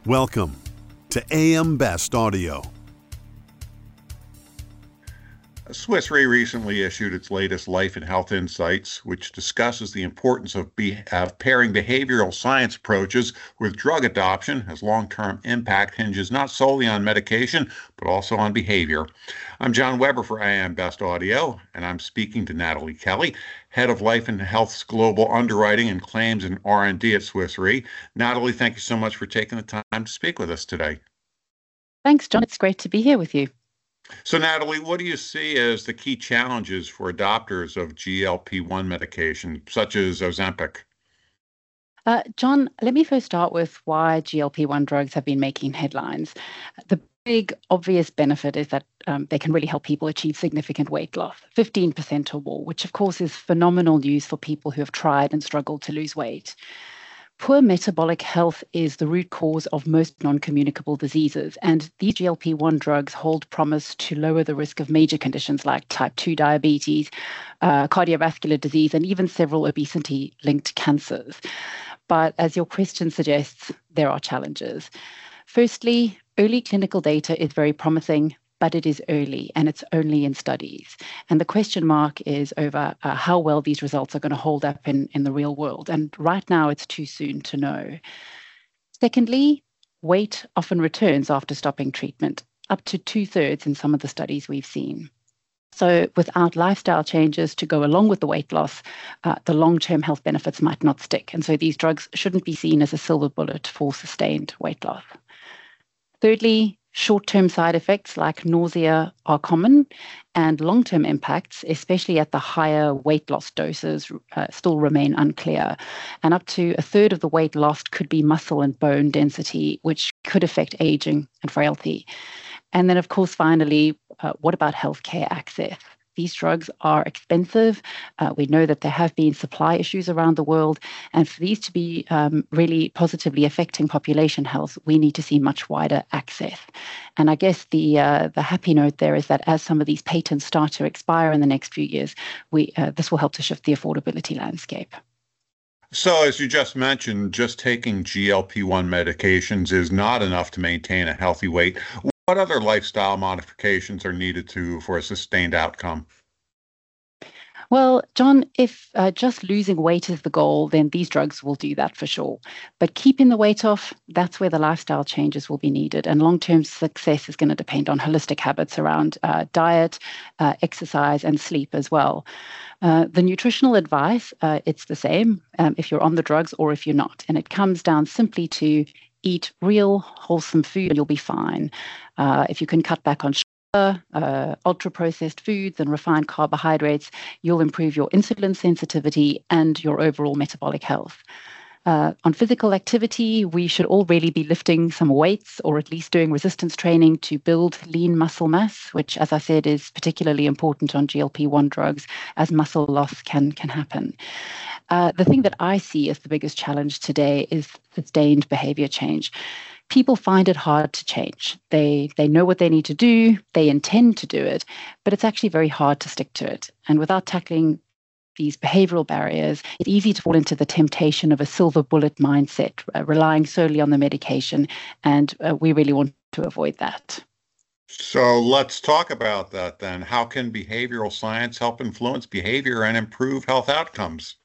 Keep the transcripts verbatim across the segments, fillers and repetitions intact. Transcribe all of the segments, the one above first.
Welcome to A M Best Audio. Swiss Re recently issued its latest Life and Health Insights, which discusses the importance of, be, of pairing behavioral science approaches with drug adoption, as long-term impact hinges not solely on medication, but also on behavior. I'm John Weber for A M Best Audio, and I'm speaking to Natalie Kelly, Head of Life and Health's Global Underwriting and Claims and R and D at Swiss Re. Natalie, thank you so much for taking the time to speak with us today. Thanks, John. It's great to be here with you. So, Natalie, what do you see as the key challenges for adopters of G L P one medication, such as Ozempic? Uh, John, let me first start with why G L P one drugs have been making headlines. The big obvious benefit is that um, they can really help people achieve significant weight loss, fifteen percent or more, which of course is phenomenal news for people who have tried and struggled to lose weight. Poor metabolic health is the root cause of most non-communicable diseases, and these G L P one drugs hold promise to lower the risk of major conditions like type two diabetes, uh, cardiovascular disease, and even several obesity-linked cancers. But as your question suggests, there are challenges. Firstly, early clinical data is very promising, but it is early and it's only in studies. And the question mark is over uh, how well these results are going to hold up in, in the real world. And right now, it's too soon to know. Secondly, weight often returns after stopping treatment, up to two-thirds in some of the studies we've seen. So without lifestyle changes to go along with the weight loss, uh, the long-term health benefits might not stick. And so these drugs shouldn't be seen as a silver bullet for sustained weight loss. Thirdly, short-term side effects like nausea are common, and long-term impacts, especially at the higher weight loss doses, uh, still remain unclear. And up to a third of the weight lost could be muscle and bone density, which could affect aging and frailty. And then, of course, finally, uh, what about healthcare access? These drugs are expensive. Uh, we know that there have been supply issues around the world. And for these to be um, really positively affecting population health, we need to see much wider access. And I guess the uh, the happy note there is that as some of these patents start to expire in the next few years, we uh, this will help to shift the affordability landscape. So, as you just mentioned, just taking G L P one medications is not enough to maintain a healthy weight. What other lifestyle modifications are needed to for a sustained outcome? Well, John, if uh, just losing weight is the goal, then these drugs will do that for sure. But keeping the weight off, that's where the lifestyle changes will be needed. And long-term success is going to depend on holistic habits around uh, diet, uh, exercise, and sleep as well. Uh, the nutritional advice, uh, it's the same um, if you're on the drugs or if you're not. And it comes down simply to eat real, wholesome food and you'll be fine. Uh, if you can cut back on sugar, uh, ultra-processed foods and refined carbohydrates, you'll improve your insulin sensitivity and your overall metabolic health. Uh, on physical activity, we should all really be lifting some weights or at least doing resistance training to build lean muscle mass, which, as I said, is particularly important on G L P one drugs as muscle loss can, can happen. Uh, the thing that I see as the biggest challenge today is sustained behavior change. People find it hard to change. They they know what they need to do, they intend to do it, but it's actually very hard to stick to it. And without tackling these behavioral barriers, it's easy to fall into the temptation of a silver bullet mindset, uh, relying solely on the medication, and uh, we really want to avoid that. So let's talk about that then. How can behavioral science help influence behavior and improve health outcomes?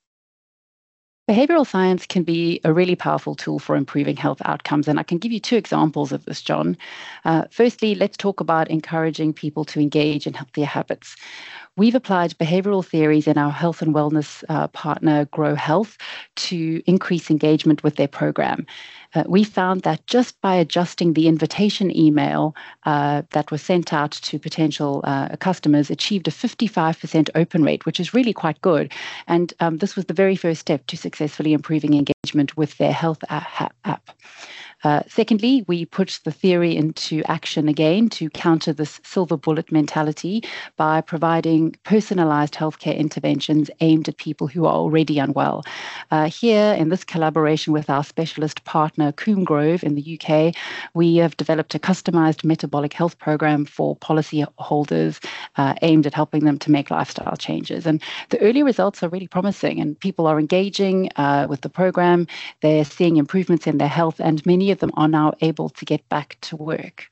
Behavioral science can be a really powerful tool for improving health outcomes, and I can give you two examples of this, John. Uh, firstly, let's talk about encouraging people to engage in healthier habits. We've applied behavioral theories in our health and wellness uh, partner, Grow Health, to increase engagement with their program. Uh, we found that just by adjusting the invitation email uh, that was sent out to potential uh, customers, achieved a fifty-five percent open rate, which is really quite good. And um, this was the very first step to successfully improving engagement with their health app. Uh, secondly, we put the theory into action again to counter this silver bullet mentality by providing personalized healthcare interventions aimed at people who are already unwell. Uh, here, in this collaboration with our specialist partner, Coombe Grove in the U K, we have developed a customized metabolic health program for policy holders uh, aimed at helping them to make lifestyle changes. And the early results are really promising, and people are engaging uh, with the program. They're seeing improvements in their health, and many of them are now able to get back to work.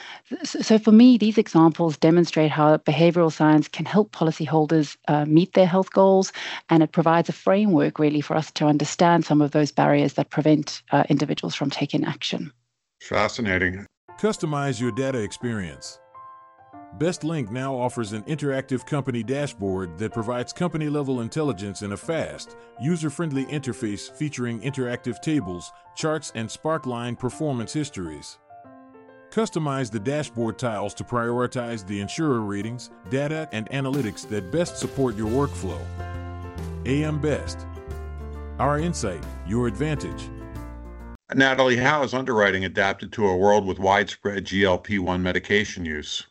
So for me, these examples demonstrate how behavioral science can help policyholders uh, meet their health goals, and it provides a framework really for us to understand some of those barriers that prevent uh, individuals from taking action. Fascinating. Customize your data experience. BestLink now offers an interactive company dashboard that provides company-level intelligence in a fast, user-friendly interface featuring interactive tables, charts, and Sparkline performance histories. Customize the dashboard tiles to prioritize the insurer ratings, data, and analytics that best support your workflow. A M Best. Our insight, your advantage. Natalie, how is underwriting adapted to a world with widespread G L P one medication use?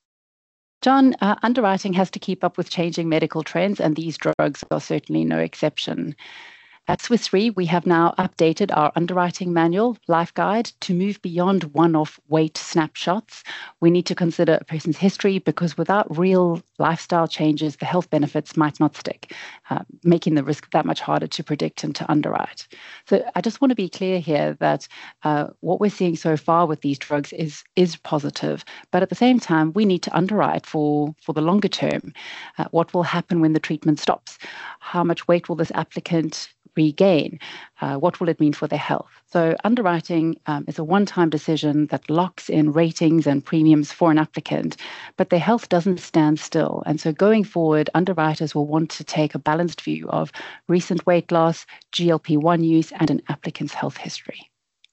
John, uh, underwriting has to keep up with changing medical trends, and these drugs are certainly no exception. At Swiss Re, we have now updated our underwriting manual, Life Guide, to move beyond one-off weight snapshots. We need to consider a person's history because without real lifestyle changes, the health benefits might not stick, uh, making the risk that much harder to predict and to underwrite. So I just want to be clear here that uh, what we're seeing so far with these drugs is, is positive, but at the same time, we need to underwrite for, for the longer term. Uh, what will happen when the treatment stops? How much weight will this applicant regain? Uh, what will it mean for their health? So underwriting um, is a one-time decision that locks in ratings and premiums for an applicant, but their health doesn't stand still. And so going forward, underwriters will want to take a balanced view of recent weight loss, G L P one use, and an applicant's health history.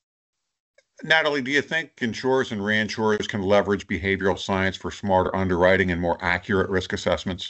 Natalie, do you think insurers and reinsurers can leverage behavioral science for smarter underwriting and more accurate risk assessments?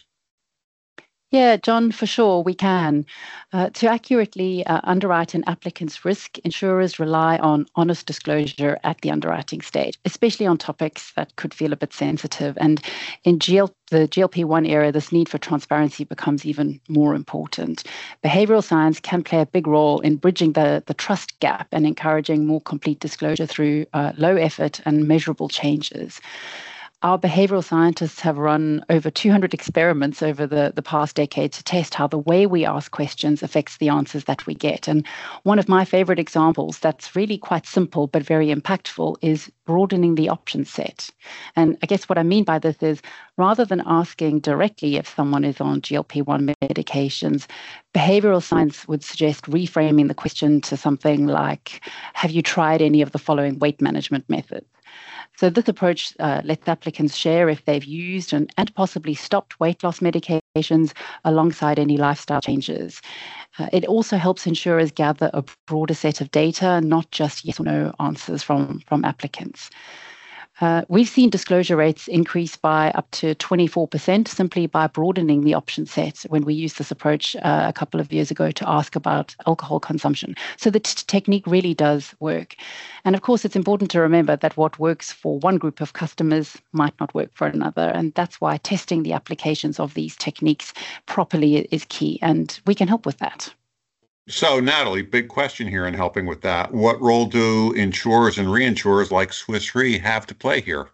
Yeah, John, for sure, we can. Uh, to accurately uh, underwrite an applicant's risk, insurers rely on honest disclosure at the underwriting stage, especially on topics that could feel a bit sensitive. And in G L, the G L P one era, this need for transparency becomes even more important. Behavioral science can play a big role in bridging the, the trust gap and encouraging more complete disclosure through uh, low effort and measurable changes. Our behavioral scientists have run over two hundred experiments over the, the past decade to test how the way we ask questions affects the answers that we get. And one of my favorite examples that's really quite simple but very impactful is broadening the option set. And I guess what I mean by this is rather than asking directly if someone is on G L P one medications, behavioral science would suggest reframing the question to something like, have you tried any of the following weight management methods? So this approach uh, lets applicants share if they've used and, and possibly stopped weight loss medications alongside any lifestyle changes. Uh, it also helps insurers gather a broader set of data, not just yes or no answers from, from applicants. Uh, we've seen disclosure rates increase by up to twenty-four percent simply by broadening the option set when we used this approach uh, a couple of years ago to ask about alcohol consumption. So the t- technique really does work. And of course, it's important to remember that what works for one group of customers might not work for another. And that's why testing the applications of these techniques properly is key. And we can help with that. So, Natalie, big question here in helping with that. What role do insurers and reinsurers like Swiss Re have to play here?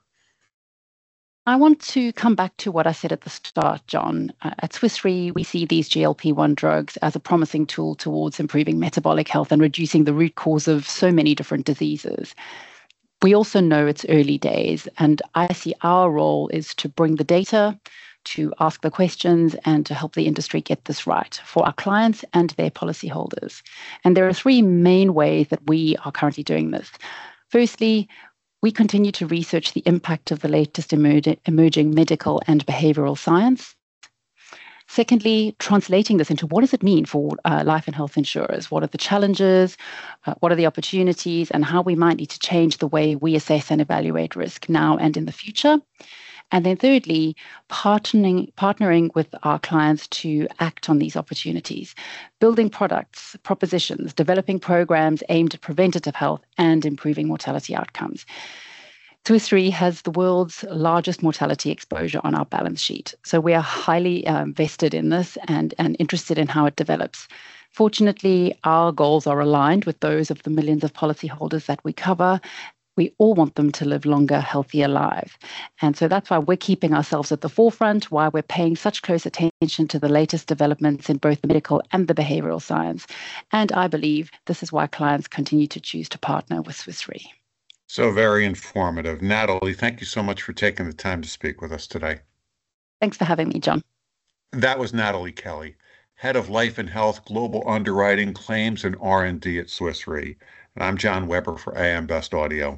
I want to come back to what I said at the start, John. Uh, at Swiss Re, we see these G L P one drugs as a promising tool towards improving metabolic health and reducing the root cause of so many different diseases. We also know it's early days, and I see our role is to bring the data, to ask the questions, and to help the industry get this right for our clients and their policyholders. And there are three main ways that we are currently doing this. Firstly, we continue to research the impact of the latest emerg- emerging medical and behavioral science. Secondly, translating this into what does it mean for uh, life and health insurers? What are the challenges? Uh, what are the opportunities? And how we might need to change the way we assess and evaluate risk now and in the future. And then thirdly, partnering, partnering with our clients to act on these opportunities, building products, propositions, developing programs aimed at preventative health and improving mortality outcomes. Swiss Re has the world's largest mortality exposure on our balance sheet. So we are highly um, vested in this and, and interested in how it develops. Fortunately, our goals are aligned with those of the millions of policyholders that we cover. We all want them to live longer, healthier lives. And so that's why we're keeping ourselves at the forefront, why we're paying such close attention to the latest developments in both the medical and the behavioral science. And I believe this is why clients continue to choose to partner with Swiss Re. So very informative. Natalie, thank you so much for taking the time to speak with us today. Thanks for having me, John. That was Natalie Kelly, Head of Life and Health Global Underwriting, Claims, and R and D at Swiss Re. And I'm John Weber for A M Best Audio.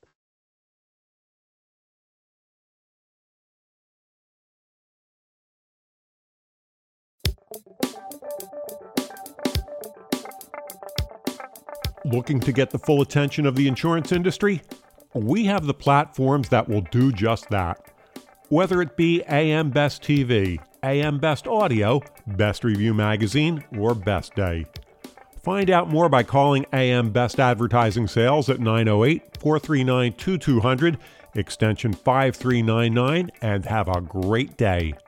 Looking to get the full attention of the insurance industry? We have the platforms that will do just that. Whether it be A M Best T V, A M Best Audio, Best Review Magazine, or Best Day. Find out more by calling A M Best Advertising Sales at nine oh eight, four three nine, two two zero zero, extension five three nine nine, and have a great day.